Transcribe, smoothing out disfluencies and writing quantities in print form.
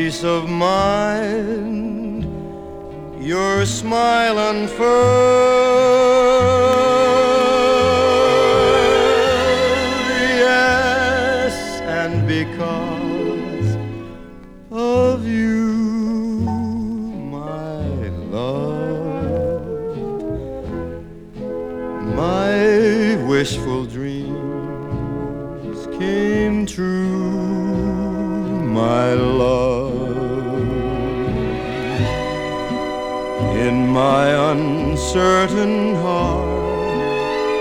peace of mind, your smile unfurled. Yes, and because of you, my love, my wishful dreams came true, my love. In my uncertain heart,